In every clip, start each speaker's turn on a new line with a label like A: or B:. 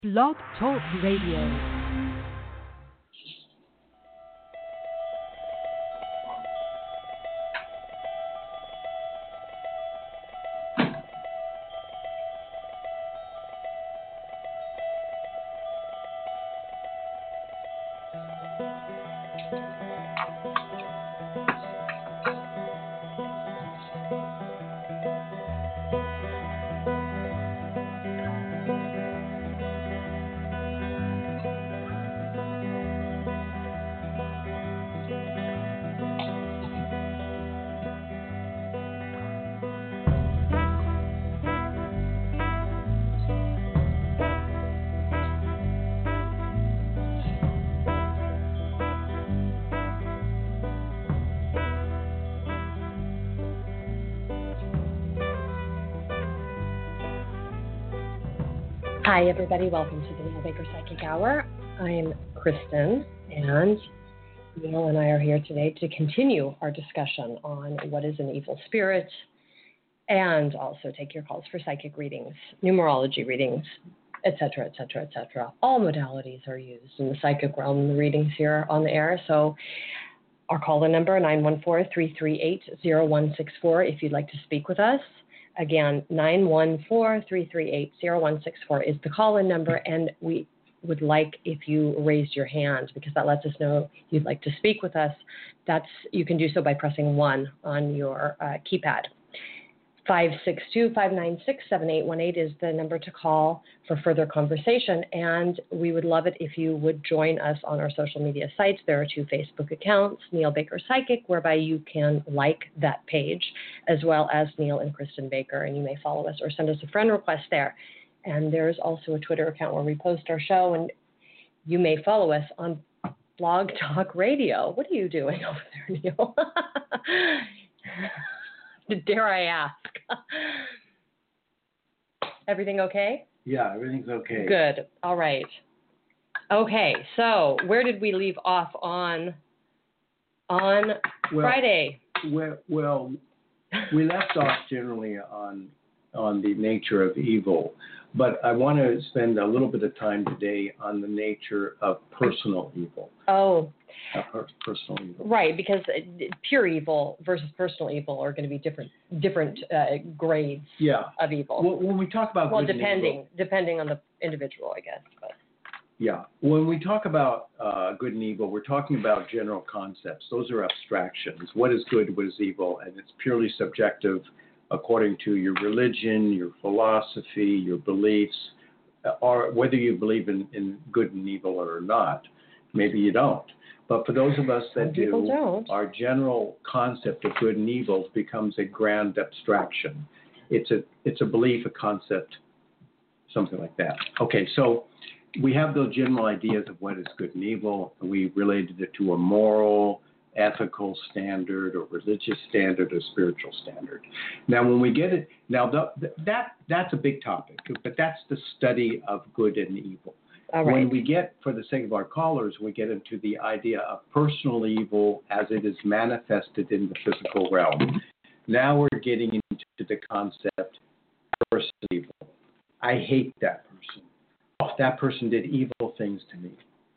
A: Blog Talk Radio. Hi, everybody. Welcome to the Neil Baker Psychic Hour. I'm Kristen, and Neil and I are here today to continue our discussion on what is an evil spirit and also take your calls for psychic readings, numerology readings, etc., etc., etc. All modalities are used in the psychic realm, the readings here on the air. So our call-in number, 914-338-0164, if you'd like to speak with us. Again, 914-338-0164 is the call-in number, and we would like if you raised your hand because that lets us know you'd like to speak with us. You can do so by pressing 1 on your keypad. 562-596-7818 is the number to call for further conversation, and we would love it if you would join us on our social media sites. There are 2 Facebook accounts, Neil Baker Psychic, whereby you can like that page, as well as Neil and Kristen Baker, and you may follow us or send us a friend request there. And there's also a Twitter account where we post our show, and you may follow us on Blog Talk Radio. What are you doing over there, Neil? Dare I ask? Everything okay?
B: Yeah, everything's okay.
A: Good. All right. Okay, so where did we leave off on Friday?
B: Well, we left off generally on the nature of evil, but I want to spend a little bit of time today on the nature of personal evil.
A: Oh.
B: Personal evil.
A: Right, because pure evil versus personal evil are going to be different grades of evil.
B: Well, when we talk about good
A: depending on the individual, I guess. But.
B: Yeah, when we talk about good and evil, we're talking about general concepts. Those are abstractions. What is good, what is evil, and it's purely subjective according to your religion, your philosophy, your beliefs, or whether you believe in good and evil or not. Maybe you don't. But for those of us that do, our general concept of good and evil becomes a grand abstraction. It's a belief, a concept, something like that. Okay, so we have those general ideas of what is good and evil, and we related it to a moral, ethical standard, or religious standard, or spiritual standard. Now, when we get it, that's a big topic, but that's the study of good and evil.
A: All right.
B: When we get, for the sake of our callers, we get into the idea of personal evil as it is manifested in the physical realm. Now we're getting into the concept of personal evil. I hate that person. Oh, that person did evil things to me.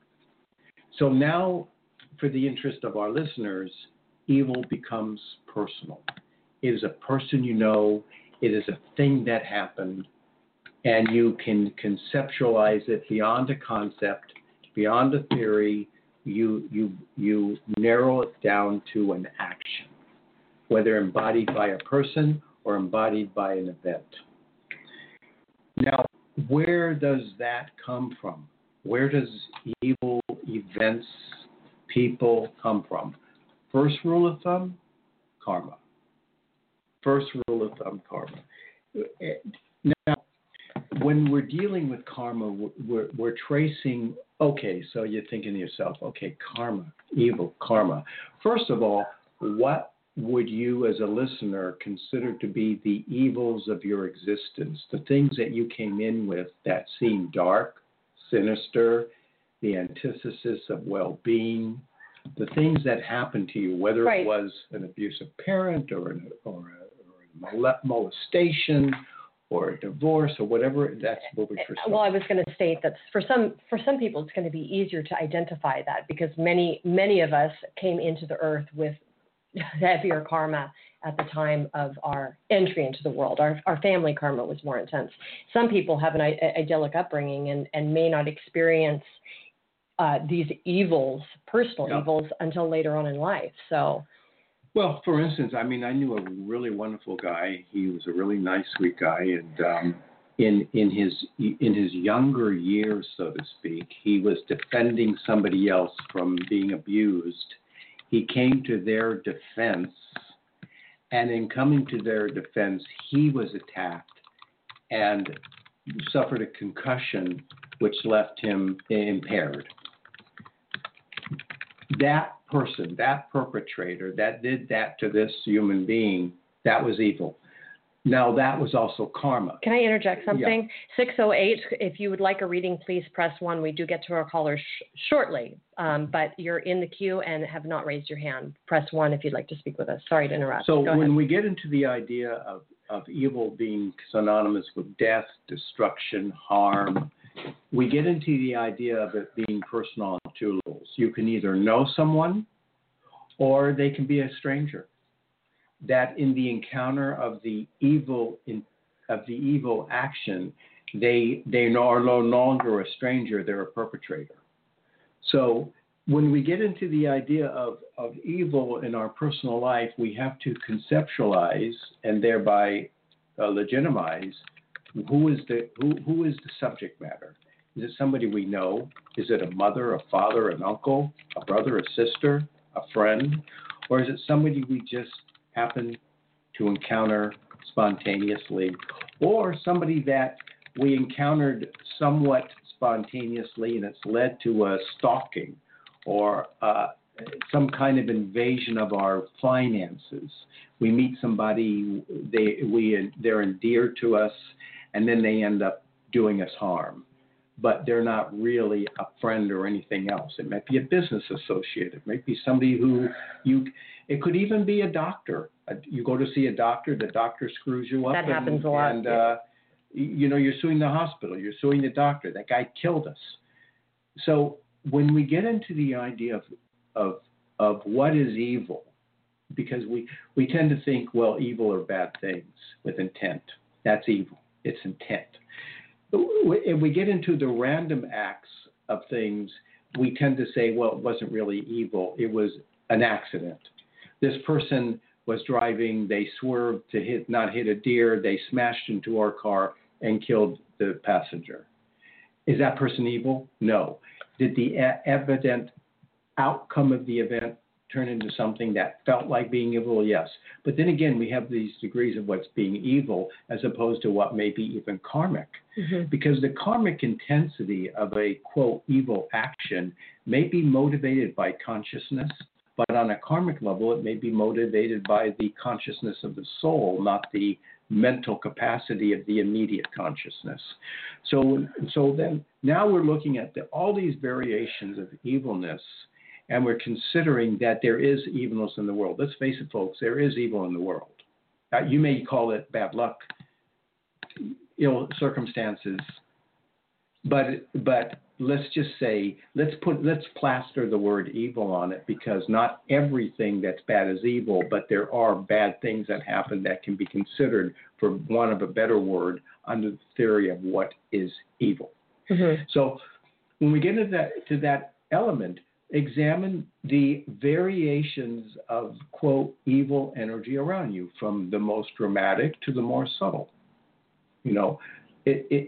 B: So now, for the interest of our listeners, evil becomes personal. It is a person you know. It is a thing that happened. And you can conceptualize it beyond a concept, beyond a theory. You narrow it down to an action, whether embodied by a person or embodied by an event. Now, where does that come from? Where does evil events, people come from? First rule of thumb, karma. First rule of thumb, karma. Now, when we're dealing with karma, we're tracing, okay, so you're thinking to yourself, okay, karma, evil, karma. First of all, what would you as a listener consider to be the evils of your existence, the things that you came in with that seem dark, sinister, the antithesis of well-being, the things that happened to you, whether it was an abusive parent or a molestation, or a divorce or whatever, that's what we pursue.
A: Well, I was going to state that for some people, it's going to be easier to identify that because many of us came into the earth with heavier karma at the time of our entry into the world. Our family karma was more intense. Some people have an idyllic upbringing and may not experience these evils, personal evils, until later on in life. So.
B: Well, for instance, I mean, I knew a really wonderful guy. He was a really nice, sweet guy, and in his younger years, so to speak, he was defending somebody else from being abused. He came to their defense, and in coming to their defense, he was attacked and suffered a concussion, which left him impaired. That person, that perpetrator that did that to this human being, that was evil. Now, that was also karma.
A: Can I interject something?
B: Yeah.
A: 608, if you would like a reading, please press 1. We do get to our callers shortly, but you're in the queue and have not raised your hand. Press 1 if you'd like to speak with us. Sorry to interrupt.
B: So when we get into the idea of evil being synonymous with death, destruction, harm, we get into the idea of it being personal on two levels. You can either know someone or they can be a stranger. That in the encounter of the evil action, they are no longer a stranger, they're a perpetrator. So when we get into the idea of evil in our personal life, we have to conceptualize and thereby legitimize who is the subject matter. Is it somebody we know? Is it a mother, a father, an uncle, a brother, a sister, a friend? Or is it somebody we just happen to encounter spontaneously? Or somebody that we encountered somewhat spontaneously and it's led to a stalking or some kind of invasion of our finances? We meet somebody, they're endeared to us, and then they end up doing us harm. But they're not really a friend or anything else. It might be a business associate. It might be somebody who it could even be a doctor. You go to see a doctor, the doctor screws you up.
A: That happens a lot.
B: And, you're suing the hospital. You're suing the doctor. That guy killed us. So when we get into the idea of what is evil, because we tend to think, well, evil are bad things with intent. That's evil. It's intent. If we get into the random acts of things, we tend to say, well, it wasn't really evil. It was an accident. This person was driving. They swerved to not hit a deer. They smashed into our car and killed the passenger. Is that person evil? No. Did the evident outcome of the event turn into something that felt like being evil? Yes. But then again, we have these degrees of what's being evil as opposed to what may be even karmic. Mm-hmm. Because the karmic intensity of a, quote, evil action may be motivated by consciousness, but on a karmic level, it may be motivated by the consciousness of the soul, not the mental capacity of the immediate consciousness. So then now we're looking at all these variations of evilness, and we're considering that there is evilness in the world. Let's face it, folks, there is evil in the world. You may call it bad luck, ill circumstances, but let's just say, let's plaster the word evil on it, because not everything that's bad is evil, but there are bad things that happen that can be considered, for want of a better word, under the theory of what is evil. Mm-hmm. So when we get to that element, examine the variations of, quote, evil energy around you, from the most dramatic to the more subtle. You know, it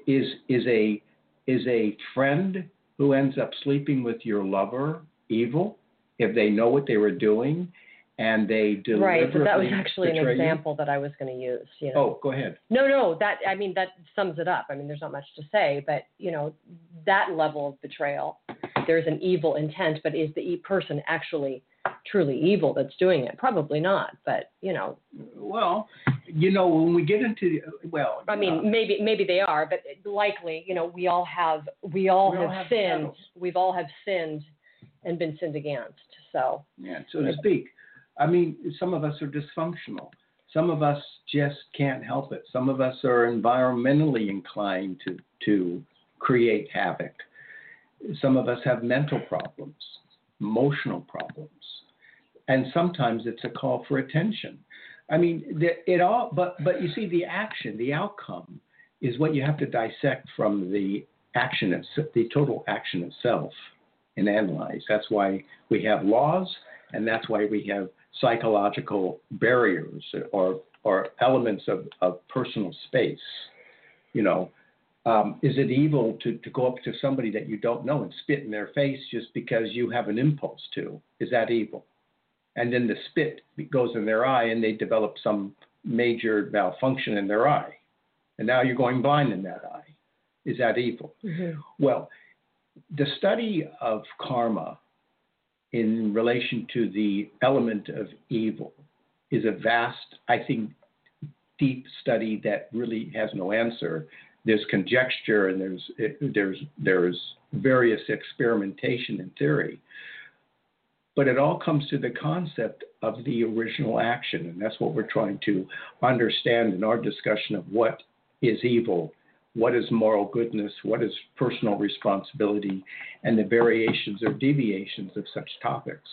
B: is a friend who ends up sleeping with your lover evil if they know what they were doing and they deliberately
A: right? So that was actually an example
B: you?
A: That I was going to use. You know?
B: Oh, go ahead.
A: No, that sums it up. I mean, there's not much to say, but that level of betrayal, there's an evil intent, but is the person actually truly evil that's doing it? Probably not, but
B: Well, when we get into
A: maybe they are, but likely, we all have sinned.
B: Battles.
A: We've all have sinned and been sinned against. So
B: to speak. I mean, some of us are dysfunctional. Some of us just can't help it. Some of us are environmentally inclined to create havoc. Some of us have mental problems, emotional problems. And sometimes it's a call for attention. I mean, but you see, the action, the outcome is what you have to dissect from the action, the total action itself, and analyze. That's why we have laws, and that's why we have psychological barriers or elements of personal space. You know, is it evil to go up to somebody that you don't know and spit in their face just because you have an impulse to? Is that evil? And then the spit goes in their eye and they develop some major malfunction in their eye. And now you're going blind in that eye. Is that evil? Mm-hmm. Well, the study of karma in relation to the element of evil is a vast, I think, deep study that really has no answer. There's conjecture and there's various experimentation in theory. But it all comes to the concept of the original action, and that's what we're trying to understand in our discussion of what is evil, what is moral goodness, what is personal responsibility, and the variations or deviations of such topics.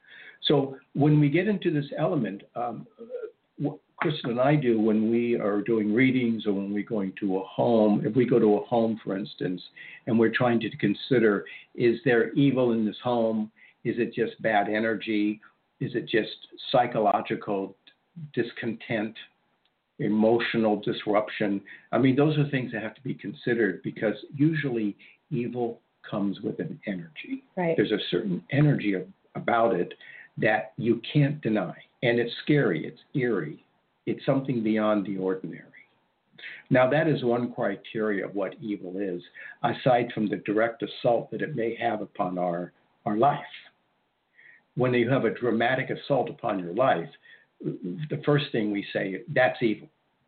B: So when we get into this element, what Kristen and I do when we are doing readings or when we're going to a home, if we go to a home, for instance, and we're trying to consider, is there evil in this home? Is it just bad energy? Is it just psychological discontent, emotional disruption? I mean, those are things that have to be considered because usually evil comes with an energy.
A: Right.
B: There's a certain energy about it that you can't deny. And it's scary. It's eerie. It's something beyond the ordinary. Now, that is one criteria of what evil is, aside from the direct assault that it may have upon our life. When you have a dramatic assault upon your life, the first thing we say, that's evil.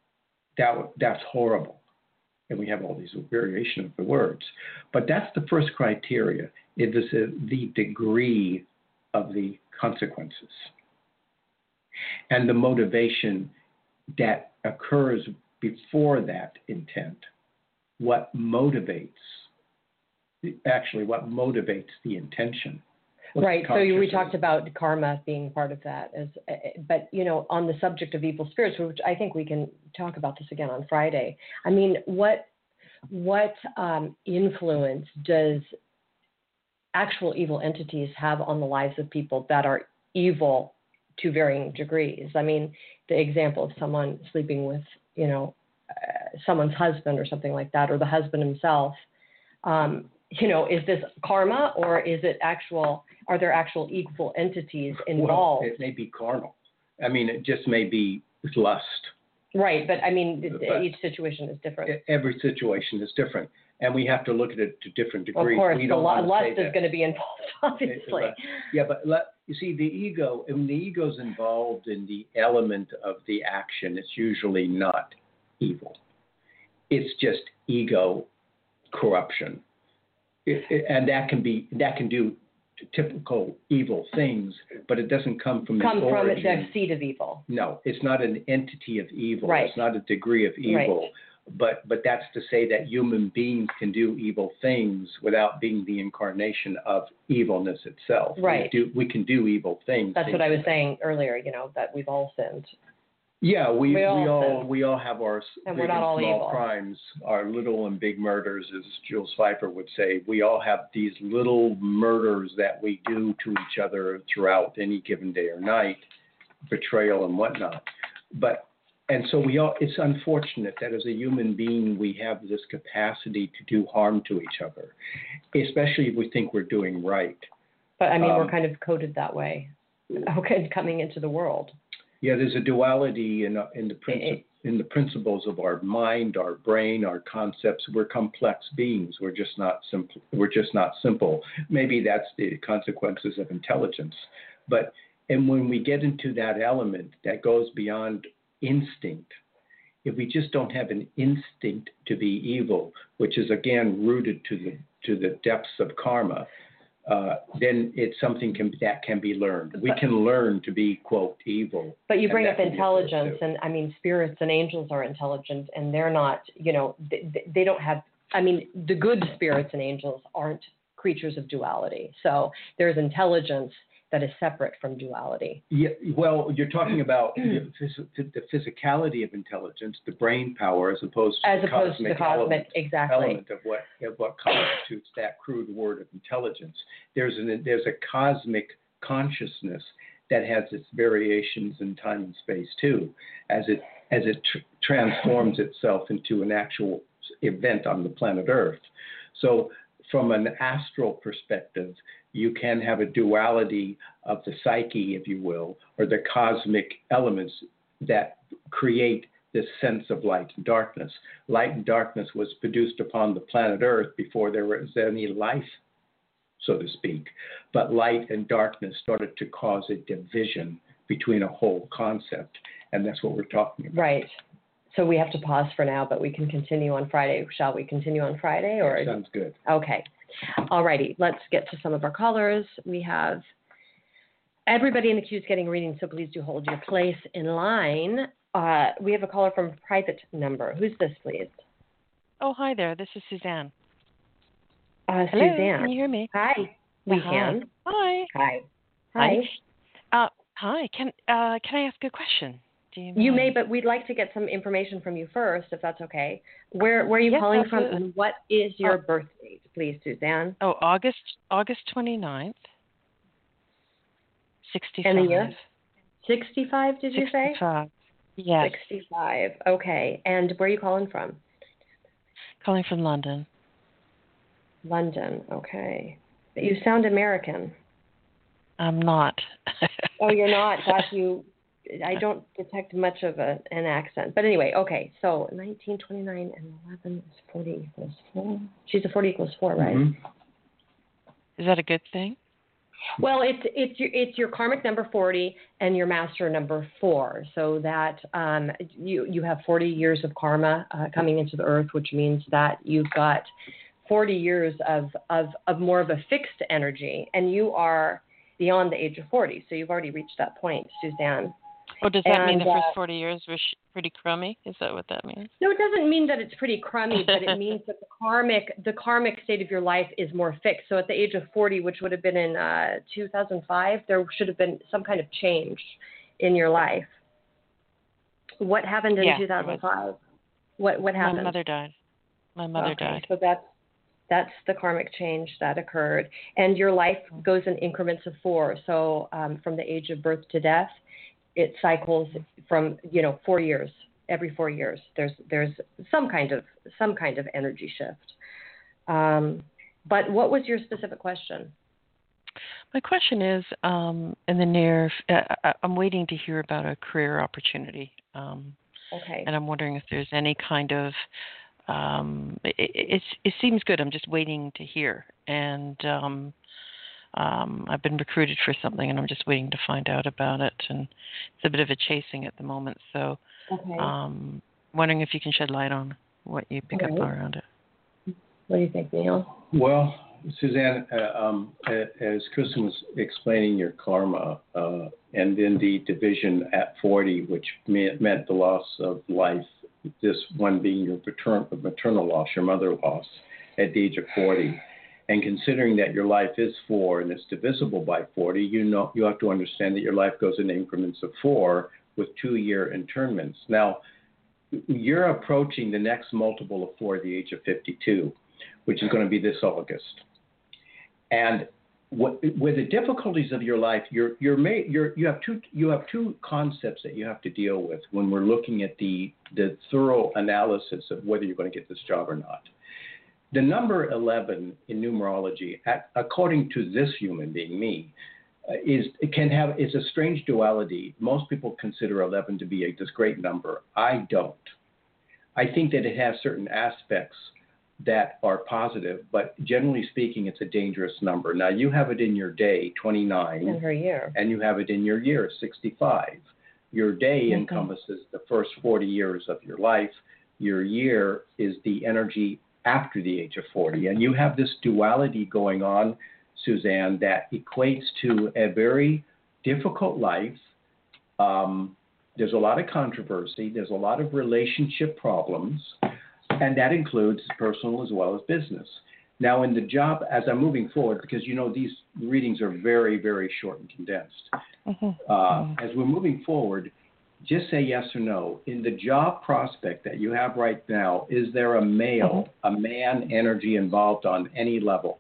B: That's horrible. And we have all these variations of the words. But that's the first criteria. It is the degree of the consequences and the motivation that occurs before that intent. What motivates the intention?
A: Right. So we talked about karma being part of that, but on the subject of evil spirits, which I think we can talk about this again on Friday. I mean, what influence does actual evil entities have on the lives of people that are evil to varying degrees? I mean, the example of someone sleeping with, someone's husband or something like that, or the husband himself. Is this karma or is it are there actual evil entities involved?
B: Well, it may be carnal. I mean, it just may be lust.
A: Right, but I mean, each situation is different.
B: Every situation is different, and we have to look at it to different degrees.
A: Of course, lust is going to be involved, obviously.
B: You see, the ego, and the ego's involved in the element of the action, it's usually not evil. It's just ego corruption. And that can do typical evil things, but it doesn't come from
A: from the seed of evil.
B: No, it's not an entity of evil.
A: Right.
B: It's not a degree of evil. Right. But that's to say that human beings can do evil things without being the incarnation of evilness itself.
A: Right.
B: We can do evil things.
A: That's what I was saying earlier. that we've all sinned.
B: Yeah, we all have our
A: and
B: big
A: we're not
B: and
A: all
B: small
A: evil.
B: crimes, our little and big murders, as Jules Pfeiffer would say. We all have these little murders that we do to each other throughout any given day or night, betrayal and whatnot. And so it's unfortunate that as a human being we have this capacity to do harm to each other, especially if we think we're doing right.
A: But I mean, we're kind of coded that way. Okay, coming into the world.
B: Yeah, there's a duality in the principles of our mind, our brain, our concepts. We're complex beings. We're just not simple. Maybe that's the consequences of intelligence. And when we get into that element that goes beyond instinct, if we just don't have an instinct to be evil, which is again rooted to the depths of karma, then it's something that can be learned. We can learn to be, quote, evil.
A: But you bring up intelligence, and I mean, spirits and angels are intelligent, and they're not, they don't have, the good spirits and angels aren't creatures of duality. So there's intelligence that is separate from duality.
B: Yeah, well, you're talking about the physicality of intelligence, the brain power, as opposed to the cosmic element,
A: exactly.
B: element of what constitutes that crude word of intelligence. There's a cosmic consciousness that has its variations in time and space too, as it transforms itself into an actual event on the planet Earth. So, from an astral perspective, you can have a duality of the psyche, if you will, or the cosmic elements that create this sense of light and darkness. Light and darkness was produced upon the planet Earth before there was any life, so to speak. But light and darkness started to cause a division between a whole concept, and that's what we're talking about.
A: Right. So we have to pause for now, but we can continue on Friday. Shall we continue on Friday? Or
B: Sounds good.
A: Okay. All righty. Let's get to some of our callers. We have everybody in the queue is getting readings, so please do hold your place in line. We have a caller from a private number. Who's this, please?
C: Oh, hi there. This is Suzanne.
A: Hello,
C: Suzanne. Can you hear me?
A: Hi. We
C: Hi.
A: can.
C: Hi.
A: Hi.
C: Hi. Can I ask a question?
A: You may, but we'd like to get some information from you first, if that's okay. Where are you calling from, and what is your birth date, please, Suzanne?
C: Oh, August 29th, 65.
A: And the year? 65, did you say?
C: 65. Yes.
A: 65. Okay. And where are you calling from?
C: Calling from London.
A: London. Okay. You sound American.
C: I'm not.
A: Oh, you're not. Gosh, I don't detect much of an accent. But anyway, okay. So 19, 29, and 11 is 40 equals 4. She's a 40 equals 4, right?
B: Mm-hmm.
C: Is that a good thing?
A: Well, it's your karmic number 40 and your master number 4. So that you have 40 years of karma coming into the earth, which means that you've got 40 years of more of a fixed energy, and you are beyond the age of 40. So you've already reached that point, Suzanne.
C: Oh, does that mean the first 40 years were pretty crummy? Is that what that means?
A: No, it doesn't mean that it's pretty crummy, but it means that the karmic state of your life is more fixed. So at the age of 40, which would have been in 2005, there should have been some kind of change in your life. What happened in 2005? What happened?
C: My mother died. My mother died.
A: So that's the karmic change that occurred. And your life goes in increments of 4. So from the age of birth to death, it cycles from 4 years. Every 4 years, there's some kind of energy shift. But what was your specific question?
C: My question is, I'm waiting to hear about a career opportunity.
A: Okay.
C: And I'm wondering if there's any kind of, it seems good. I'm just waiting to hear. And I've been recruited for something, and I'm just waiting to find out about it. And it's a bit of a chasing at the moment. So wondering if you can shed light on what you pick up around it.
A: What do you think, Neil?
B: Well, Suzanne, as Kristen was explaining your karma, and then the division at 40, which meant the loss of life, this one being your maternal loss, your mother loss at the age of 40. And considering that your life is 4 and it's divisible by 40, you have to understand that your life goes in increments of 4 with 2-year internments. Now, you're approaching the next multiple of 4 at the age of 52, which is going to be this August. And with the difficulties of your life, you have two concepts that you have to deal with when we're looking at the thorough analysis of whether you're going to get this job or not. The number 11 in numerology, according to this human being, me, is a strange duality. Most people consider 11 to be this great number. I don't. I think that it has certain aspects that are positive, but generally speaking, it's a dangerous number. Now, you have it in your day, 29.
A: In her year.
B: And you have it in your year, 65. Your day encompasses the first 40 years of your life. Your year is the energy after the age of 40. And you have this duality going on Suzanne, that equates to a very difficult life. There's a lot of controversy. There's a lot of relationship problems, and that includes personal as well as business. Now, in the job, as I'm moving forward, because these readings are very, very short and condensed. As we're moving forward, just say yes or no. In the job prospect that you have right now, is there a man energy involved on any level?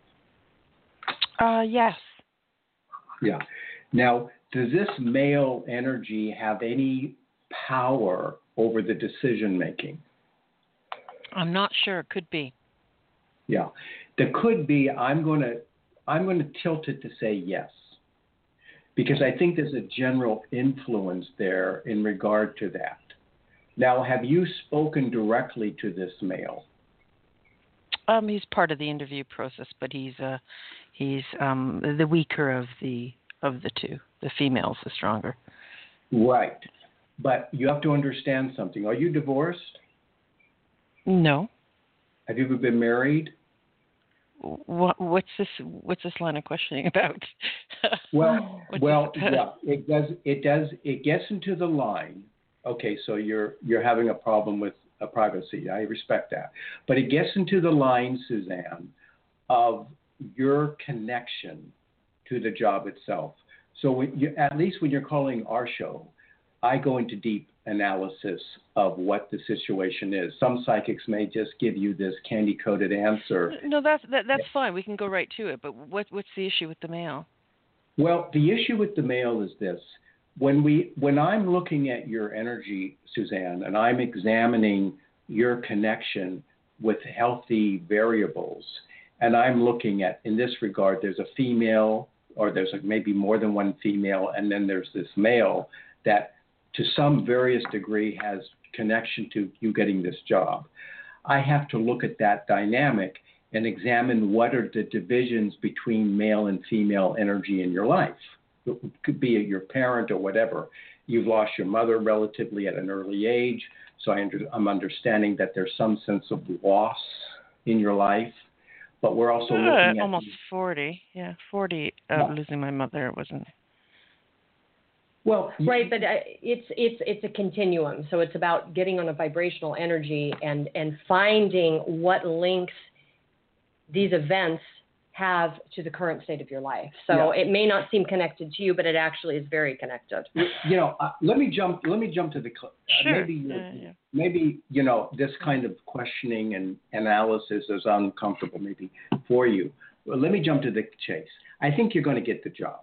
C: Yes.
B: Yeah. Now, does this male energy have any power over the decision making?
C: I'm not sure. It could be.
B: Yeah. There could be. I'm going to tilt it to say yes, because I think there's a general influence there in regard to that. Now, have you spoken directly to this male?
C: He's part of the interview process, but he's the weaker of the two. The female's the stronger.
B: Right. But you have to understand something. Are you divorced?
C: No.
B: Have you ever been married?
C: What's this line of questioning about?
B: Well, yeah, it does. It gets into the line. Okay, so you're having a problem with privacy. I respect that, but it gets into the line, Suzanne, of your connection to the job itself. So at least when you're calling our show, I go into deep analysis of what the situation is. Some psychics may just give you this candy-coated answer.
C: No, that's fine. We can go right to it. But what's the issue with the male?
B: Well, the issue with the male is this. When I'm looking at your energy, Suzanne, and I'm examining your connection with healthy variables, and I'm looking at, in this regard, there's a female, or there's maybe more than one female, and then there's this male that to some various degree has connection to you getting this job. I have to look at that dynamic and examine what are the divisions between male and female energy in your life. It could be your parent or whatever. You've lost your mother relatively at an early age, so I'm understanding that there's some sense of loss in your life. But we're also looking at
C: almost 40. Yeah, 40 losing my mother. It wasn't.
B: Well,
A: right, but it's a continuum. So it's about getting on a vibrational energy and finding what links these events have to the current state of your life. So it may not seem connected to you, but it actually is very connected.
B: Let me jump to the
C: sure.
B: Maybe this kind of questioning and analysis is uncomfortable maybe for you. Well, let me jump to the chase. I think you're going to get the job.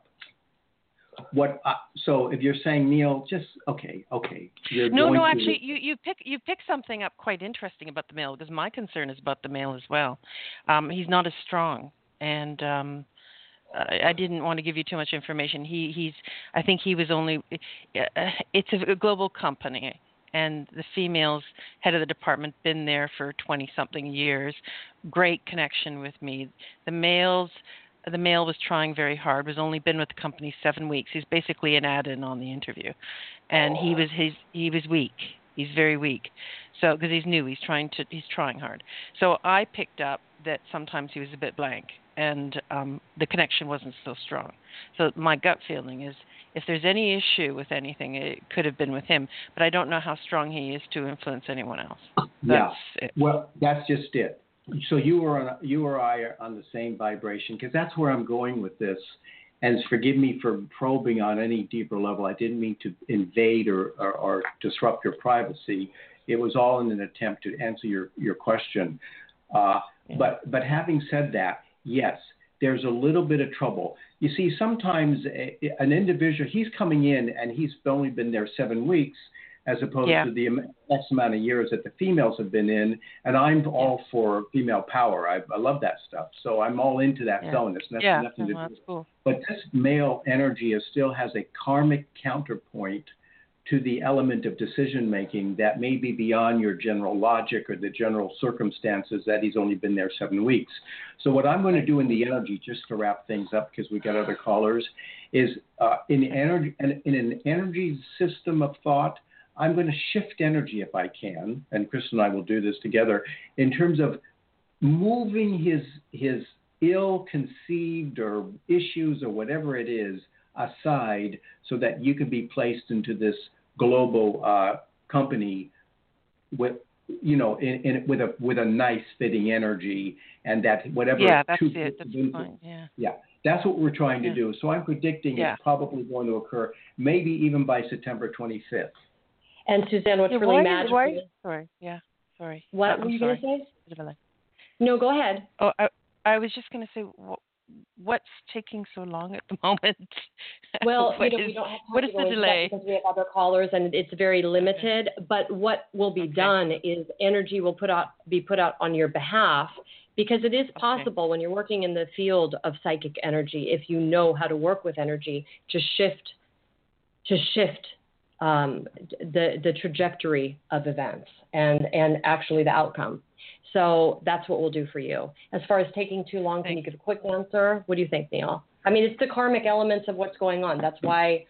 B: So if you're saying, Neil, just okay.
C: No. Actually, you pick something up quite interesting about the male, because my concern is about the male as well. He's not as strong, and I didn't want to give you too much information. I think he was only. It's a global company, and the female's head of the department been there for 20-something years. Great connection with me. The male was trying very hard, was only been with the company 7 weeks. He's basically an add-in on the interview. And he was weak. He's very weak. So, because he's new, he's trying hard. So I picked up that sometimes he was a bit blank, and the connection wasn't so strong. So my gut feeling is, if there's any issue with anything, it could have been with him. But I don't know how strong he is to influence anyone else. That's it.
B: Well, that's just it. So you or I are on the same vibration, because that's where I'm going with this. And forgive me for probing on any deeper level. I didn't mean to invade or disrupt your privacy. It was all in an attempt to answer your question. But having said that, yes, there's a little bit of trouble. You see, sometimes an individual, he's coming in and he's only been there 7 weeks, as opposed to the X amount of years that the females have been in. And I'm all for female power. I love that stuff. So I'm all into that zone. It's nothing to do.
C: That's cool.
B: But this male energy still has a karmic counterpoint to the element of decision-making that may be beyond your general logic or the general circumstances that he's only been there 7 weeks. So what I'm going to do in the energy, just to wrap things up, because we got other callers, is in an energy system of thought, I'm going to shift energy if I can, and Chris and I will do this together, in terms of moving his ill-conceived or issues or whatever it is aside so that you can be placed into this global company with, with a nice fitting energy, and that whatever.
C: Yeah, that's it. That's fine. Yeah.
B: Yeah, that's what we're trying to do. So I'm predicting it's probably going to occur maybe even by September 25th.
A: And Suzanne, what's really magical?
C: Sorry. Yeah. Sorry.
A: What were you going to say? No, go ahead.
C: Oh, I was just going to say, what's taking so long at the moment?
A: Well, we don't have time
C: what is the delay?
A: Because we have other callers and it's very limited. Okay. But what will be done is energy will be put out on your behalf, because it is possible when you're working in the field of psychic energy, if you know how to work with energy, to shift the trajectory of events and actually the outcome. So that's what we'll do for you. As far as taking too long, can you give a quick answer? What do you think, Neil? I mean, it's the karmic elements of what's going on. That's why.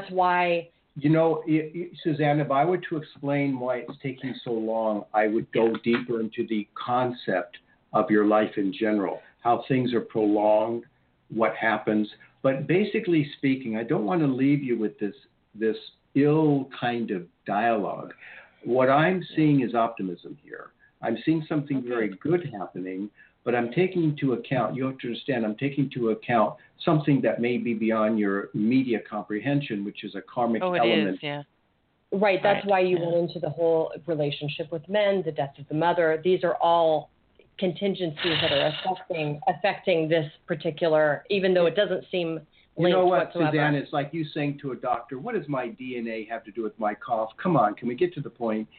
B: Suzanne, if I were to explain why it's taking so long, I would go deeper into the concept of your life in general, how things are prolonged, what happens. But basically speaking, I don't want to leave you with this ill kind of dialogue. What I'm seeing is optimism here. I'm seeing something very good happening, but I'm taking into account, you have to understand, I'm taking into account something that may be beyond your immediate comprehension, which is a karmic element.
C: It is, yeah.
A: Right, that's why you went into the whole relationship with men, the death of the mother. These are all contingencies that are affecting this particular, even though it doesn't seem linked.
B: You know what,
A: whatsoever.
B: Suzanne, it's like you saying to a doctor, what does my DNA have to do with my cough? Come on, can we get to the point?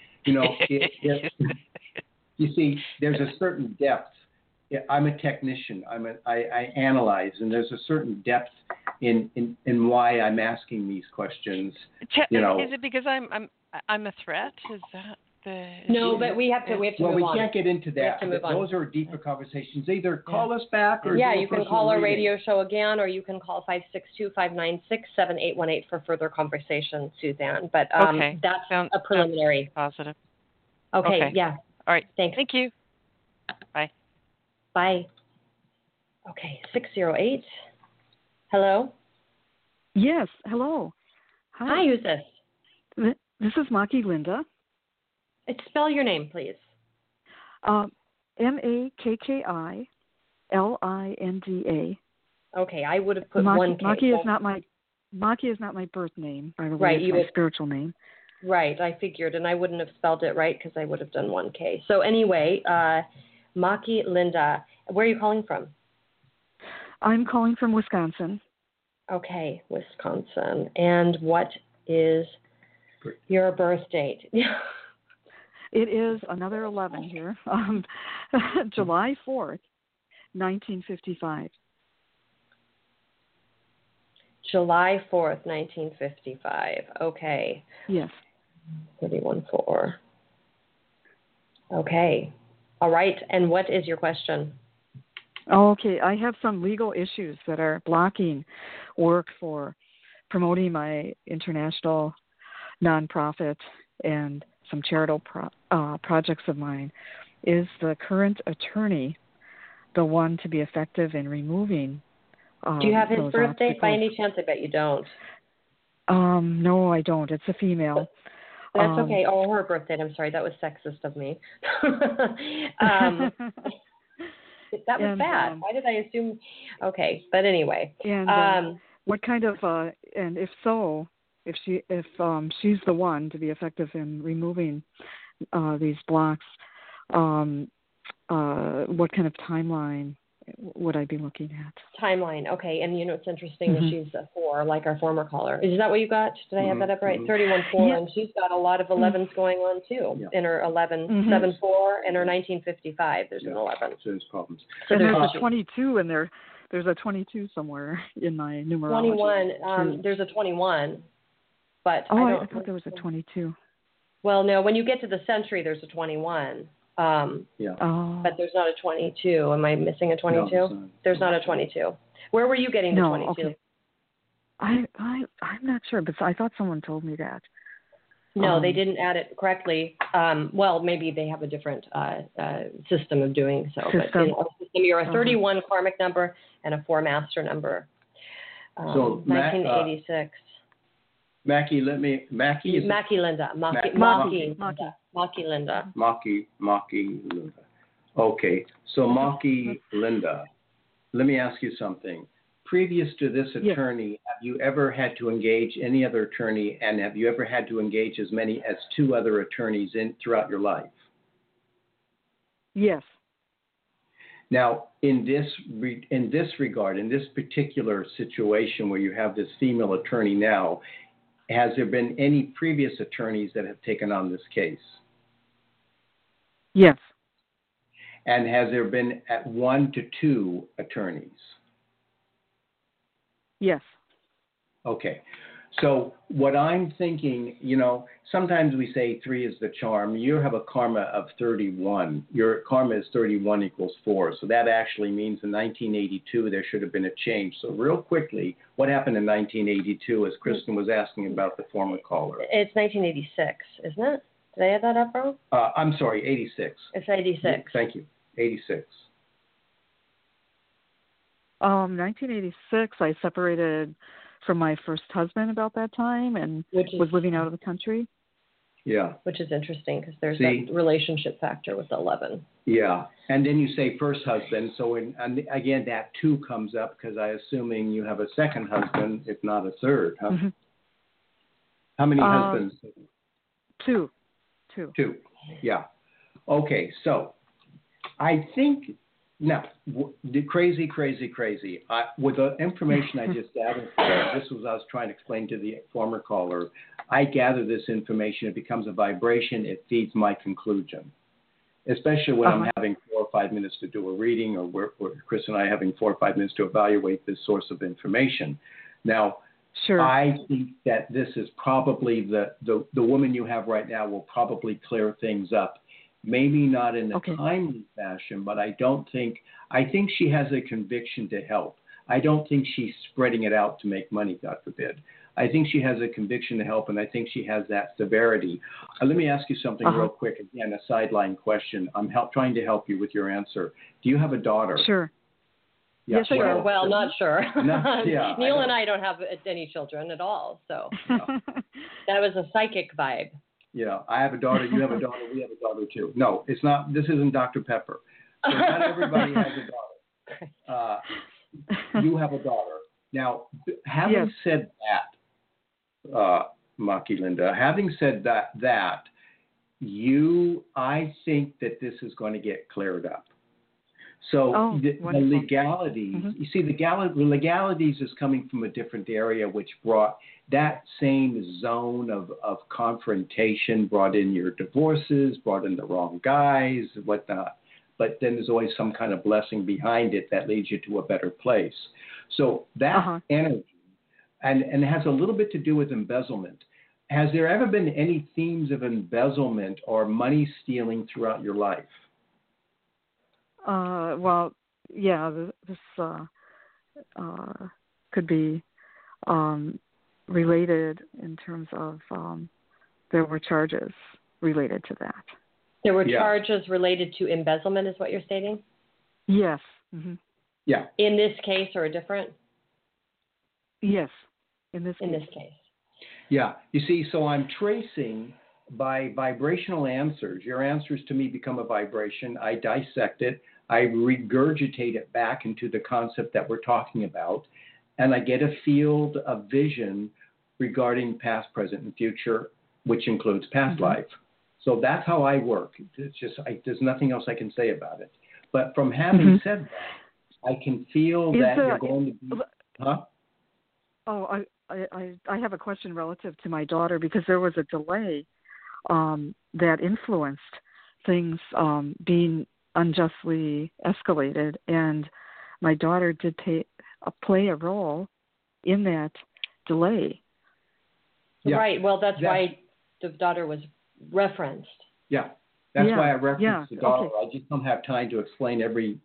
B: You see, there's a certain depth. I'm a technician. I analyze, and there's a certain depth in why I'm asking these questions.
C: Is it because I'm a threat? Is that the?
A: No, but we have to move on.
B: Well, we can't get into that. Those are deeper conversations. Either call us back or
A: you can call our radio show again, or you can call 562-596-7818 for further conversation, Suzanne. But that's a preliminary.
C: Positive.
A: Okay. Yeah.
C: All right.
A: Thanks.
C: Thank you. Bye.
A: Bye. Okay. 608. Hello?
D: Yes. Hello.
A: Hi, who's this?
D: This is Maki Linda.
A: Spell your name, please.
D: MAKKILINDA.
A: Okay, I would have put
D: Maki,
A: one K.
D: Maki is not my birth name, by the way.
A: Right,
D: it's my spiritual name.
A: Right, I figured, and I wouldn't have spelled it right because I would have done 1K. So anyway, Maki Linda, where are you calling from?
D: I'm calling from Wisconsin.
A: Okay, Wisconsin. And what is your birth date?
D: It is another 11 here, July 4th, 1955.
A: July 4th, 1955. Okay.
D: Yes.
A: 31-4. Okay. All right. And what is your question?
D: Okay. I have some legal issues that are blocking work for promoting my international nonprofit and some charitable projects of mine. Is the current attorney the one to be effective in removing
A: do you have his birth date by any chance? I bet you don't.
D: No, I don't. It's a female.
A: That's okay. Oh, her birth date. I'm sorry. That was sexist of me. That was bad. Why did I assume? Okay. But anyway.
D: And what kind of, and if so, if she's the one to be effective in removing these blocks, what kind of timeline would I be looking at?
A: Timeline, okay. And it's interesting that she's a 4, like our former caller. Is that what you got? Did I have that up right? 31-4, and she's got a lot of 11s going on too. Yeah. In her 11, 7-4, and her 1955, there's an 11.
B: So there's problems.
D: So and there's a 22 in there. There's a 22 somewhere in my numerology.
A: 21. There's a 21, but
D: I thought there was a 22.
A: Well, no. When you get to the century, there's a 21. But there's not a 22. Am I missing a 22? No, there's not a 22. Where were you getting the 22?
D: Okay. I'm not sure, but I thought someone told me that.
A: No, they didn't add it correctly. Well, maybe they have a different system of doing so. But in our system, you're a 31 karmic number and a 4 master number.
B: So
A: 1986.
B: Mackie Linda. Okay, so Mackie Linda. Let me ask you something. Previous to this attorney, have you ever had to engage any other attorney, and have you ever had to engage as many as 2 other attorneys throughout your life?
D: Yes.
B: Now, in this regard, in this particular situation where you have this female attorney now, has there been any previous attorneys that have taken on this case?
D: Yes.
B: And has there been at 1 to 2 attorneys?
D: Yes.
B: Okay. So what I'm thinking, sometimes we say 3 is the charm. You have a karma of 31. Your karma is 31 equals 4. So that actually means in 1982 there should have been a change. So real quickly, what happened in 1982 as Kristen was asking about the former caller?
A: It's 1986, isn't it? Did I add that up wrong?
B: I'm sorry, 86.
A: It's 86.
B: Thank you. 86.
D: 1986, I separated from my first husband about that time and was living out of the country.
B: Yeah.
A: Which is interesting because there's that relationship factor with 11.
B: Yeah. And then you say first husband. So and again, that 2 comes up because I'm assuming you have a second husband, if not a third. Huh?
D: Mm-hmm.
B: How many husbands?
D: 2.
B: 2. Yeah. Okay. So I think now, crazy. With the information I just gathered, this was I was trying to explain to the former caller. I gather this information. It becomes a vibration. It feeds my conclusion, especially when I'm having 4 or 5 minutes to do a reading, or Chris and I are having 4 or 5 minutes to evaluate this source of information. Now,
D: sure.
B: I think that this is probably the woman you have right now will probably clear things up. Maybe not in a timely fashion, but I think she has a conviction to help. I don't think she's spreading it out to make money, God forbid. I think she has a conviction to help, and I think she has that severity. Let me ask you something real quick. Again, a sideline question. I'm trying to help you with your answer. Do you have a daughter?
D: Sure.
B: Yeah,
D: yes, I do.
A: Well, not sure.
B: Yeah,
A: Neil and I don't have any children at all, so that was a psychic vibe.
B: Yeah, I have a daughter, you have a daughter, we have a daughter too. No, it's not. This isn't Dr. Pepper. So not everybody has a daughter. You have a daughter. Now, having said that, Mackie Linda, having said that, I think that this is going to get cleared up. So the legalities, you see, the legalities is coming from a different area, which brought that same zone of confrontation, brought in your divorces, brought in the wrong guys, whatnot. But then there's always some kind of blessing behind it that leads you to a better place. So that energy, and it has a little bit to do with embezzlement. Has there ever been any themes of embezzlement or money stealing throughout your life?
D: Well, yeah, this could be related in terms of there were charges related to that.
A: There were charges related to embezzlement, is what you're stating?
D: Yes. Mm-hmm.
B: Yeah.
A: In this case or a different?
D: Yes, in this
A: case.
B: Yeah. You see, so I'm tracing by vibrational answers. Your answers to me become a vibration. I dissect it. I regurgitate it back into the concept that we're talking about, and I get a field of vision regarding past, present, and future, which includes past life. So that's how I work. It's just there's nothing else I can say about it. But from having said that, I can feel that you're going to be... Huh?
D: Oh, I have a question relative to my daughter because there was a delay that influenced things being unjustly escalated, and my daughter did play a role in that delay.
A: Yeah. Right. Well, that's why the daughter was referenced.
B: Yeah. That's why I referenced the daughter. Okay. I just don't have time to explain every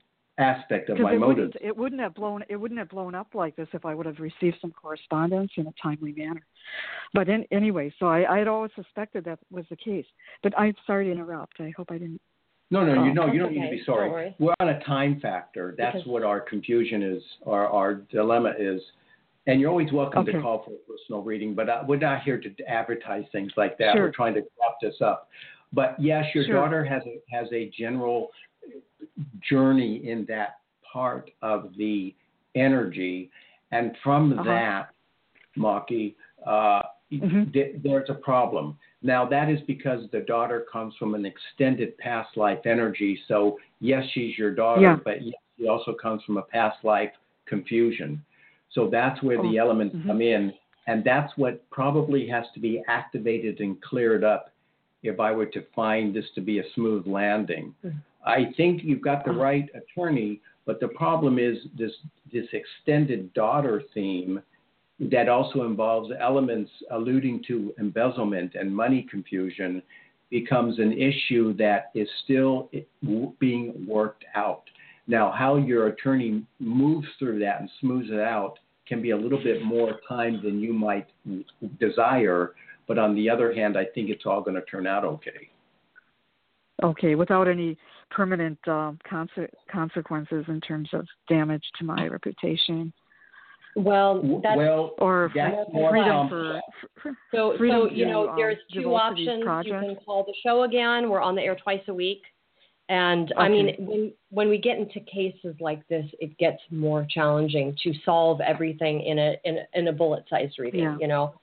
B: aspect of my
D: Because
B: motives.
D: it wouldn't have blown up like this if I would have received some correspondence in a timely manner. But anyway, so I had always suspected that was the case. But I'm sorry to interrupt. I hope I didn't.
B: No, you don't
A: okay.
B: need to be sorry.
A: Don't worry.
B: We're on a time factor. That's what our confusion is, our dilemma is. And you're always welcome to call for a personal reading, but we're not here to advertise things like that.
D: Sure.
B: We're trying to wrap this up. But yes, your daughter has a general journey in that part of the energy, and from that, Maki, there's a problem. Now, that is because the daughter comes from an extended past life energy. So, yes, she's your daughter, but yes, she also comes from a past life confusion. So that's where the elements come in, and that's what probably has to be activated and cleared up if I were to find this to be a smooth landing. I think you've got the right attorney, but the problem is this extended daughter theme that also involves elements alluding to embezzlement and money confusion becomes an issue that is still being worked out. Now, how your attorney moves through that and smooths it out can be a little bit more time than you might desire, but on the other hand, I think it's all going to turn out okay.
D: Okay, without any permanent consequences in terms of damage to my reputation.
A: Well,
D: or freedom
A: so you know, there's two options.
D: You
A: can call the show again. We're on the air twice a week. And I mean, when we get into cases like this, it gets more challenging to solve everything in a bullet-sized reading. You know,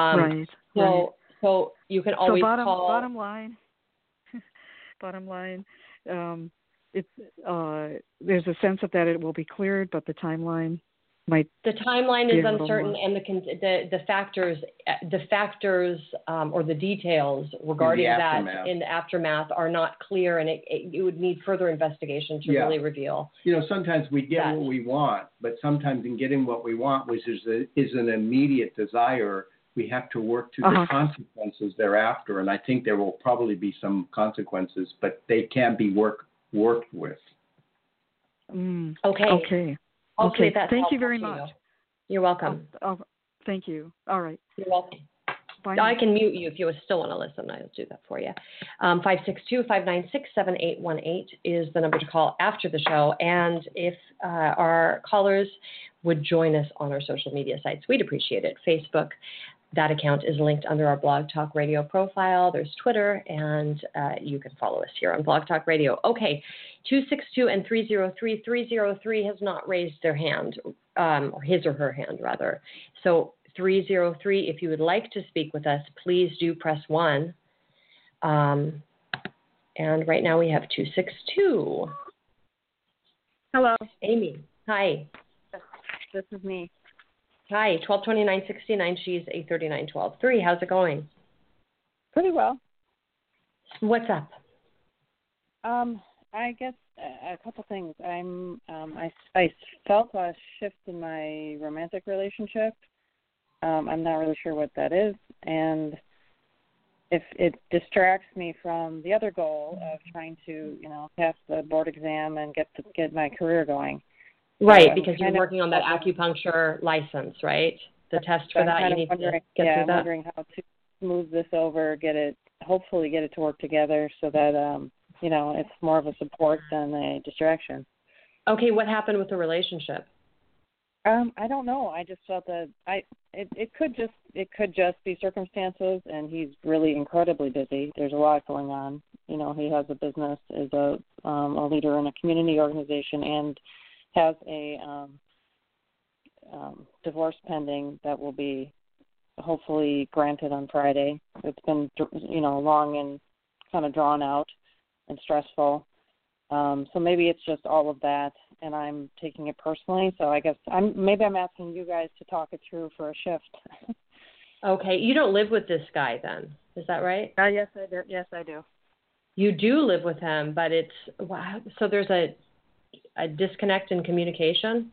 A: so you can always call.
D: Bottom line, it's there's a sense of that it will be cleared, but the timeline might.
A: The timeline is uncertain, and the factors or the details regarding that in the aftermath are not clear, and it would need further investigation to really reveal.
B: You know, sometimes we get what we want, but sometimes in getting what we want, which is an immediate desire, we have to work through the consequences thereafter, and I think there will probably be some consequences, but they can be worked with.
A: Okay.
D: Thank you very much.
A: You're welcome.
D: Thank you. All right.
A: You're welcome.
D: Bye.
A: I can mute you if you still want to listen. I'll do that for you. 562-596-7818 is the number to call after the show. And if our callers would join us on our social media sites, we'd appreciate it. Facebook, that account is linked under our Blog Talk Radio profile. There's Twitter, and you can follow us here on Blog Talk Radio. Okay, 262 and 303. 303 has not raised their hand, or his or her hand, rather. So 303, if you would like to speak with us, please do press 1. And right now we have 262.
E: Hello.
A: Amy, hi.
E: This is me.
A: Hi, 122969. She's 839-12-3. How's it going?
E: Pretty well.
A: What's up?
E: I guess a couple things. I felt a shift in my romantic relationship. I'm not really sure what that is, and if it distracts me from the other goal of trying to, pass the board exam and get my career going.
A: Right, because you're working on that acupuncture license, right? The test for that, you need to get through that.
E: I'm wondering how to smooth this over, hopefully get it to work together so that, it's more of a support than a distraction.
A: Okay, what happened with the relationship?
E: I don't know. I just felt that it could just be circumstances, and he's really incredibly busy. There's a lot going on. He has a business, is a leader in a community organization, and has a divorce pending that will be hopefully granted on Friday. It's been, long and kind of drawn out and stressful. So maybe it's just all of that, and I'm taking it personally. So I guess I'm asking you guys to talk it through for a shift.
A: Okay. You don't live with this guy then, is that right?
E: Yes, I do. Yes, I do.
A: You do live with him, but so there's a disconnect in communication?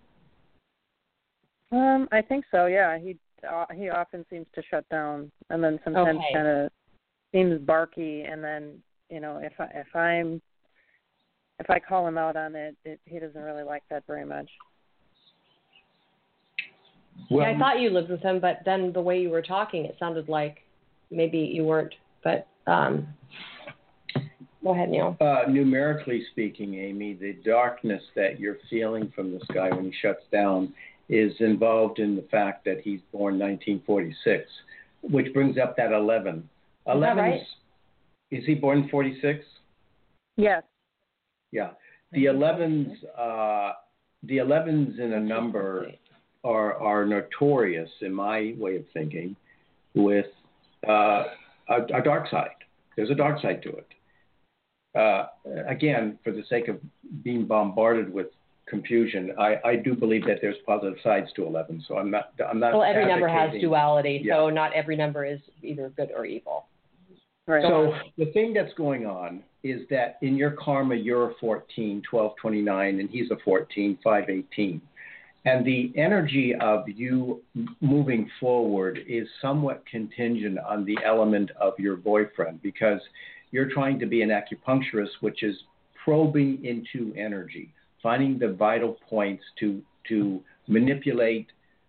E: I think so, yeah. He often seems to shut down, and then sometimes kind of seems barky, and then, if I'm if I call him out on it, he doesn't really like that very much.
B: Well,
A: yeah, I thought you lived with him, but then the way you were talking, it sounded like maybe you weren't. But go ahead, Neil.
B: numerically speaking, Amy, the darkness that you're feeling from this guy when he shuts down is involved in the fact that he's born 1946, which brings up that 11.
A: Is that right?
B: Is he born 46?
E: Yes.
B: Yeah. The 11s in a number are notorious, in my way of thinking, with a dark side. There's a dark side to it. Again, for the sake of being bombarded with confusion, I do believe that there's positive sides to 11. So I'm not.
A: Well, every number has duality,
B: Yeah.
A: so not every number is either good or evil.
E: Right.
B: So the thing that's going on is that in your karma, you're a 14, 1229, and he's a 14, 518. And the energy of you moving forward is somewhat contingent on the element of your boyfriend, because you're trying to be an acupuncturist, which is probing into energy, finding the vital points to manipulate,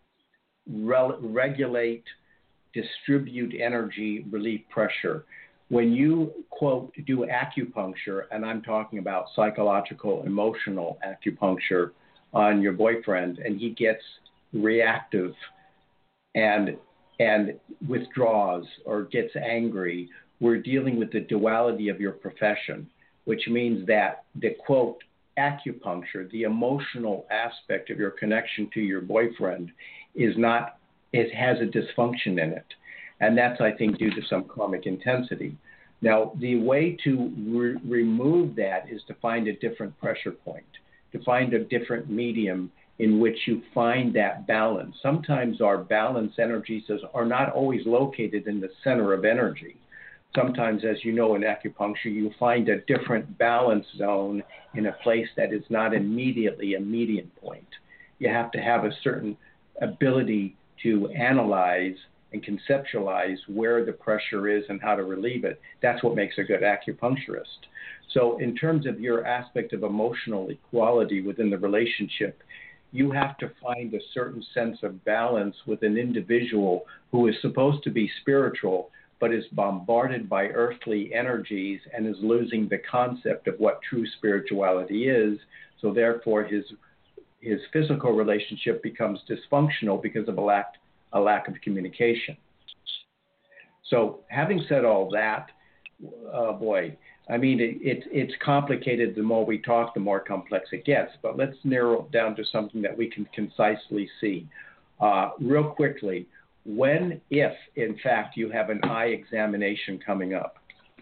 B: regulate, distribute energy, relieve pressure. When you, quote, do acupuncture, and I'm talking about psychological, emotional acupuncture on your boyfriend, and he gets reactive and withdraws or gets angry, we're dealing with the duality of your profession, which means that the, quote, acupuncture, the emotional aspect of your connection to your boyfriend is not, it has a dysfunction in it. And that's, I think, due to some karmic intensity. Now, the way to remove that is to find a different pressure point, to find a different medium in which you find that balance. Sometimes our balance energies are not always located in the center of energy. Sometimes, as you know, in acupuncture, you find a different balance zone in a place that is not immediately a median point. You have to have a certain ability to analyze and conceptualize where the pressure is and how to relieve it. That's what makes a good acupuncturist. So in terms of your aspect of emotional equality within the relationship, you have to find a certain sense of balance with an individual who is supposed to be spiritual, but is bombarded by earthly energies and is losing the concept of what true spirituality is. So therefore, his physical relationship becomes dysfunctional because of a lack of communication. So having said all that, boy, I mean, it's complicated. The more we talk, the more complex it gets. But let's narrow it down to something that we can concisely see. Real quickly, when, if, in fact, you have an eye examination coming up?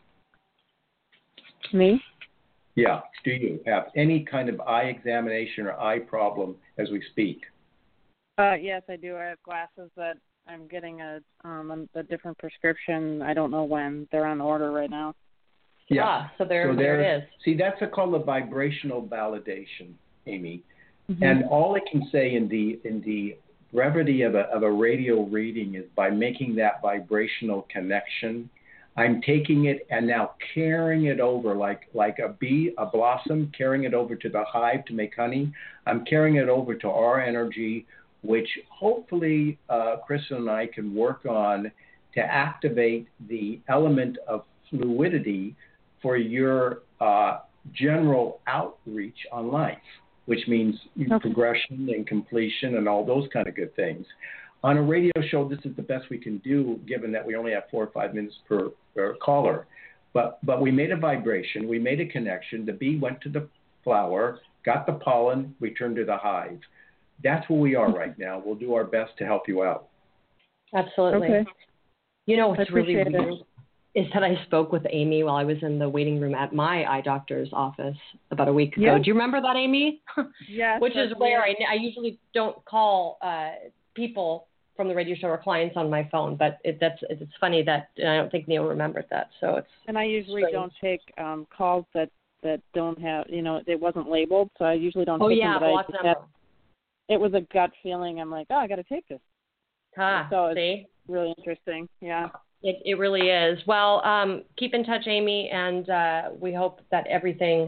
E: Me?
B: Yeah. Do you have any kind of eye examination or eye problem as we speak?
E: Yes, I do. I have glasses that I'm getting a different prescription. I don't know when. They're on order right now.
A: Yeah. So there it is.
B: See, that's called a vibrational validation, Amy.
E: Mm-hmm.
B: And all I can say in the brevity of a radio reading is by making that vibrational connection, I'm taking it and now carrying it over like a bee, a blossom, carrying it over to the hive to make honey. I'm carrying it over to our energy, which hopefully Kristen and I can work on to activate the element of fluidity for your general outreach on life, which means progression and completion and all those kind of good things. On a radio show, this is the best we can do, given that we only have 4 or 5 minutes per caller. But we made a vibration, we made a connection. The bee went to the flower, got the pollen, returned to the hive. That's where we are right now. We'll do our best to help you out.
A: Absolutely.
E: Okay.
A: You know what's really
E: Appreciate
A: weird is that I spoke with Amy while I was in the waiting room at my eye doctor's office about a week ago.
E: Yeah.
A: Do you remember that, Amy?
E: Yes.
A: Which is where
E: weird.
A: I usually don't call people from the radio show or clients on my phone, but it's funny that I don't think Neil remembered that. So it's
E: And I usually
A: strange.
E: don't take calls that don't have, it wasn't labeled, so I usually don't
A: Oh
E: take
A: yeah,
E: them. But
A: block number.
E: it was a gut feeling. I'm like, I got to take this. So it's
A: See?
E: really interesting. Yeah.
A: It really is. Well, keep in touch, Amy, and we hope that everything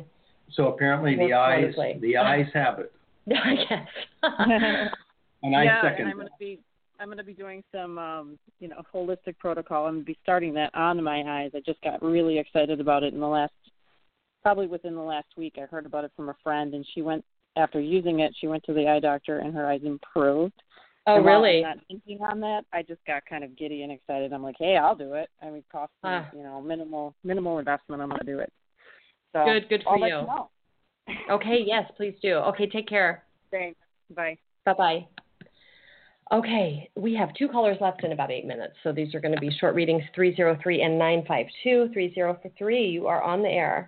B: So apparently
A: Works
B: the
A: wonderfully.
B: eyes have it.
A: I guess.
B: And I second.
E: And I'm gonna be doing some holistic protocol. I'm gonna be starting that on my eyes. I just got really excited about it within the last week. I heard about it from a friend, and after using it, she went to the eye doctor, and her eyes improved.
A: Oh,
E: and while
A: really?
E: I'm not thinking on that, I just got kind of giddy and excited. I'm like, hey, I'll do it. I mean, cost minimal investment. I'm gonna do it. So
A: Good for
E: I'll
A: you.
E: let you know.
A: Okay, yes, please do. Okay, take care.
E: Thanks. Bye.
A: Bye-bye. Okay, we have 2 callers left in about 8 minutes, so these are going to be short readings, 303 and 952. 303, you are on the air.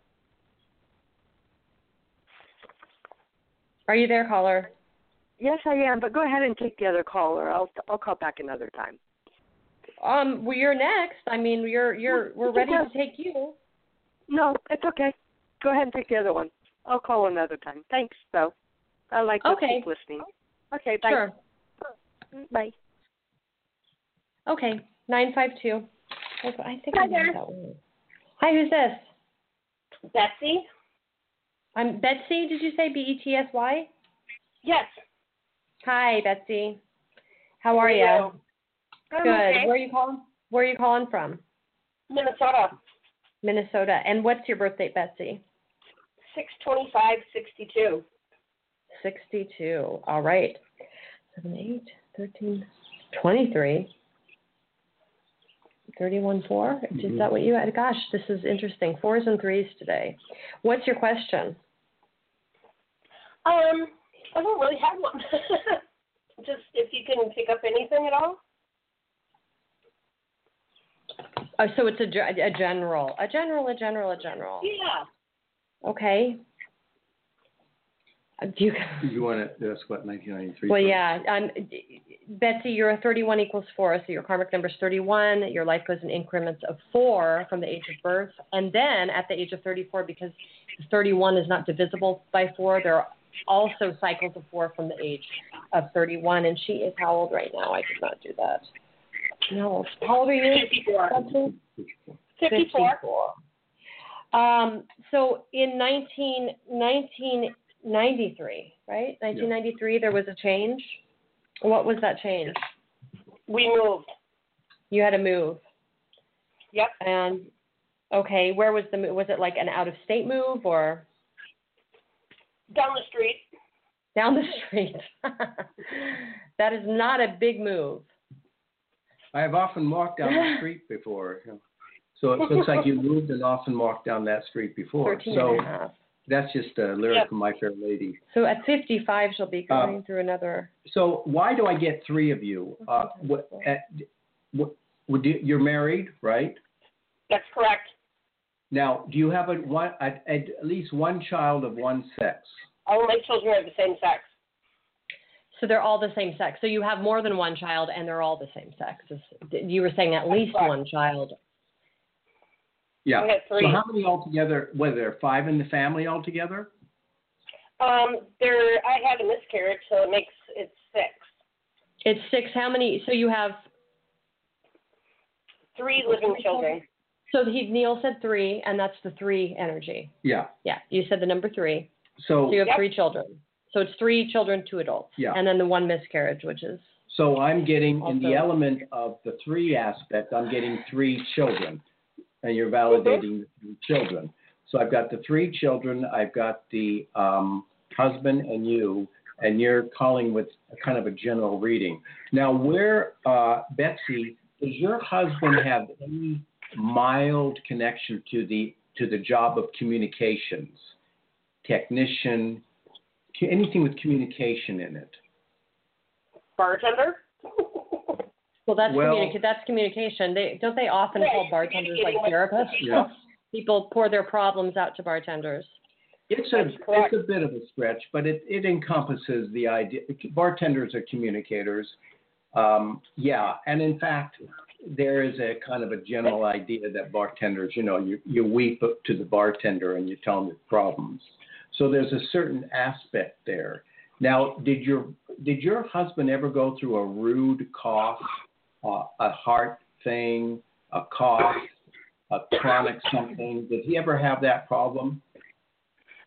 A: Are you there, caller?
F: Yes, I am, but go ahead and take the other caller. I'll call back another time.
A: Well, you're next. I mean, we're ready to take you.
F: No, it's okay. Go ahead and take the other one. I'll call another time. Thanks, though. I like to keep listening. Okay, bye.
A: Sure.
F: Bye.
A: Okay, 952. I think
F: Hi
A: I know
F: there.
A: that one. Hi, who's this?
F: Betsy?
A: I'm Betsy. Did you say Betsy?
F: Yes.
A: Hi, Betsy. How are you?
F: I'm
A: Good.
F: okay.
A: Where are you calling from?
F: Minnesota.
A: Minnesota. And what's your birth date, Betsy?
F: 6/25/62.
A: 62. All right. 7, 8, 13, 23. 31, 4. Is that what you had? Gosh, this is interesting. 4s and 3s today. What's your question?
F: I don't really have one. Just if you can pick up anything at all.
A: Oh, so it's a general.
F: Yeah.
A: Okay. Do
B: you want to, that's what, 1993?
A: Well, yeah. Betsy, you're a 31 equals 4, so your karmic number is 31. Your life goes in increments of 4 from the age of birth. And then at the age of 34, because 31 is not divisible by 4, there are also cycles of 4 from the age of 31. And she is how old right now? I did not do that. No. How old are you?
F: 54.
A: Betsy?
F: 54.
A: So in 1993, right? 1993, there was a change. What was that change?
F: We moved.
A: You had to move.
F: Yep.
A: And, okay, where was the move? Was it like an out-of-state move or?
F: Down the street.
A: Down the street. That is not a big move.
B: I have often walked down the street before. So it looks like you moved and often walked down that street before.
A: 13
B: so
A: and a half.
B: That's just a lyric from My Fair Lady.
A: So at 55, she'll be going through another.
B: So why do I get 3 of you? You're married, right?
F: That's correct.
B: Now, do you have at least one child of one sex?
F: All my children are the same sex.
A: So they're all the same sex. So you have more than one child, and they're all the same sex. You were saying at least one child.
B: Yeah.
F: We had 3.
B: So how many altogether? Were there 5 in the family altogether?
F: I had a miscarriage, so it's 6.
A: It's 6. How many? So you have
F: 3 living children.
A: So Neil said 3, and that's the 3 energy.
B: Yeah.
A: Yeah. You said the number 3.
B: So
A: you have 3 children. So it's 3 children, 2 adults.
B: Yeah.
A: And then the 1 miscarriage, which is.
B: So I'm getting
A: also,
B: in the element of the 3 aspect. I'm getting 3 children. And you're validating the 3 children. So I've got the 3 children, I've got the husband and you're calling with a kind of a general reading. Now, Betsy, does your husband have any mild connection to the job of communications, technician, anything with communication in it?
F: Bartender?
A: Well, that's communication. Don't they often call bartenders like therapists?
B: Yeah.
A: People pour their problems out to bartenders.
B: It's a bit of a stretch, but it encompasses the idea. Bartenders are communicators. Yeah, and in fact, there is a kind of a general idea that bartenders, you weep up to the bartender and you tell them your problems. So there's a certain aspect there. Now, did your husband ever go through a rude cough, a heart thing, a cough, a chronic something? Did he ever have that problem?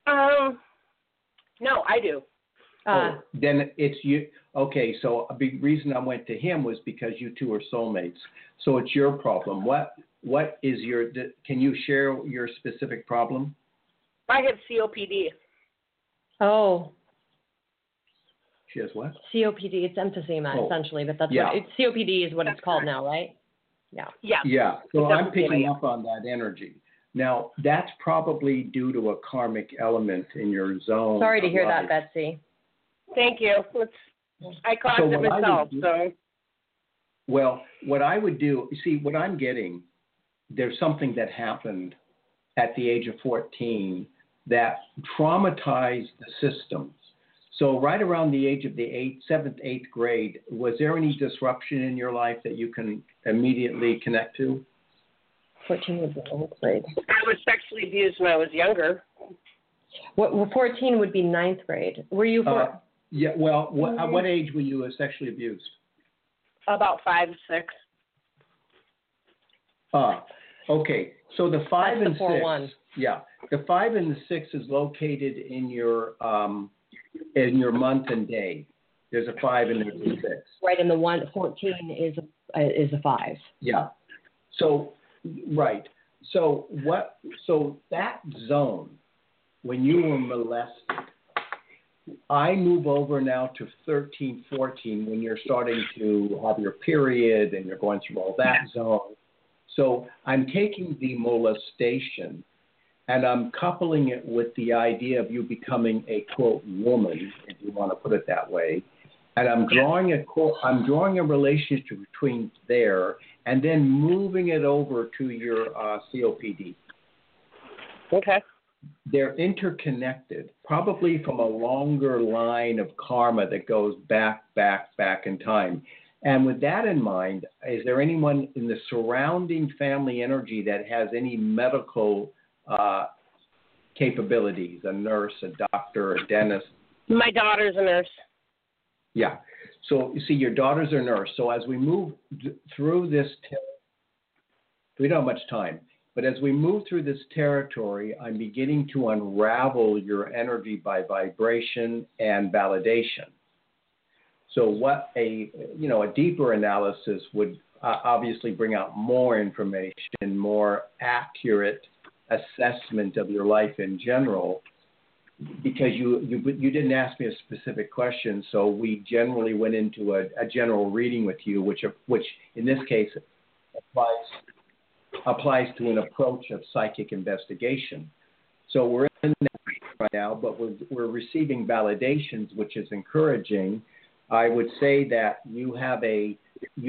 F: No, I do.
B: Then it's you. Okay, so a big reason I went to him was because you two are soulmates. So it's your problem. What is your? Can you share your specific problem?
F: I have COPD.
A: Oh.
B: She has what?
A: COPD. It's emphysema essentially, but that's what COPD is what it's called now, right? Yeah.
F: Yeah.
B: Yeah. So I'm picking up on that energy. Now that's probably due to a karmic element in your zone.
A: Sorry to hear that, Betsy.
F: Thank you. I caused it myself.
B: Well, what I would do, see, what I'm getting, there's something that happened at the age of 14 that traumatized the systems. So right around the age of the 7th, 8th grade, was there any disruption in your life that you can immediately connect to?
A: 14 would be 8th grade.
F: I was sexually abused when I was younger.
A: 14 would be 9th grade. Were you?
B: Yeah. Well, at what age were you sexually abused?
F: About 5, 6.
B: Okay. So the 5 and 6.
A: 4-1.
B: Yeah. The 5 and the 6 is located in your month and day. There's a 5 and there's a 6.
A: Right, and the 14 is a 5.
B: Yeah. So right. So that zone, when you were molested, I move over now to 13, 14 when you're starting to have your period and you're going through all that zone. So I'm taking the molestation and I'm coupling it with the idea of you becoming a, quote, woman, if you want to put it that way. And I'm drawing a relationship between there and then moving it over to your COPD.
F: Okay.
B: They're interconnected, probably from a longer line of karma that goes back in time. And with that in mind, is there anyone in the surrounding family energy that has any medical capabilities, a nurse, a doctor, a dentist?
F: My daughter's a nurse.
B: Yeah. So, you see, your daughter's a nurse. So as we move through this, we don't have much time, but as we move through this territory, I'm beginning to unravel your energy by vibration and validation. So what a deeper analysis would obviously bring out more information, more accurate assessment of your life in general, because you didn't ask me a specific question, so we generally went into a general reading with you, which in this case applies to an approach of psychic investigation. So we're in that right now, but we're receiving validations, which is encouraging. I would say that you have a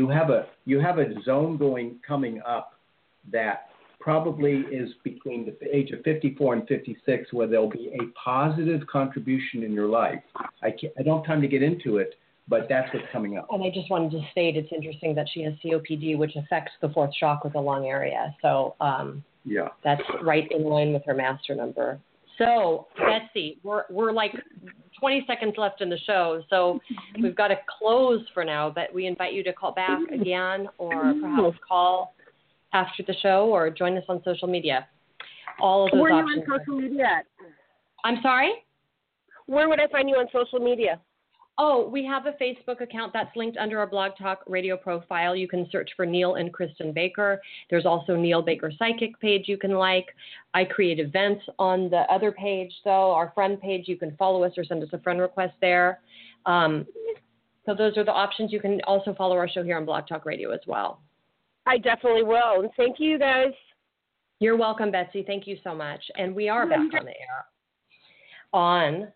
B: zone coming up that probably is between the age of 54 and 56, where there'll be a positive contribution in your life. I don't have time to get into it, but that's what's coming up.
A: And I just wanted to state it's interesting that she has COPD, which affects the 4th chakra, the lung area. So that's right in line with her master number. So, Betsy, we're like 20 seconds left in the show, so we've got to close for now, but we invite you to call back again or perhaps call after the show or join us on social media. All of those
F: Where
A: options.
F: are you on social media at?
A: I'm sorry?
F: Where would I find you on social media?
A: Oh, we have a Facebook account that's linked under our Blog Talk Radio profile. You can search for Neil and Kristen Baker. There's also Neil Baker Psychic page you can like. I create events on the other page, though. Our friend page, you can follow us or send us a friend request there. So those are the options. You can also follow our show here on Blog Talk Radio as well.
F: I definitely will. And thank you, guys.
A: You're welcome, Betsy. Thank you so much. And we are back on the air on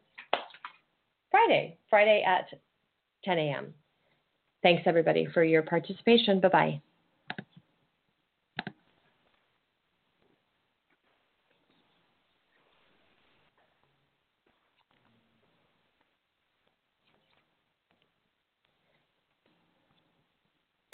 A: Friday at 10 a.m. Thanks, everybody, for your participation. Bye-bye.